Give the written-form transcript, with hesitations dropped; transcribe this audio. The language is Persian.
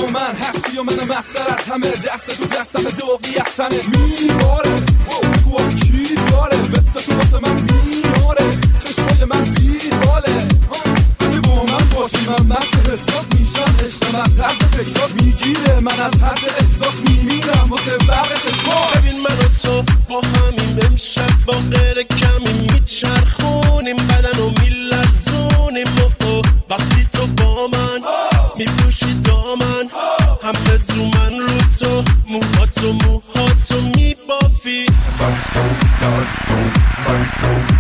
من هستی و من مستر از همه دست تو دستم دوقی از همه میباره بگو کی داره مثل تو واسه من میاره چشمای من بیداله اگه با من باشی من مست حساب میشم عشق من طرز فکرات میگیره من از حد احساس میمیرم واسه برق چشما ببین من و تو با همین امشب با غیر کمی میچرخونیم بدن و میلرزونیم وقتی تو با من میپوشی دامن هم بزو من رو تو موهاتو میبافی Barito,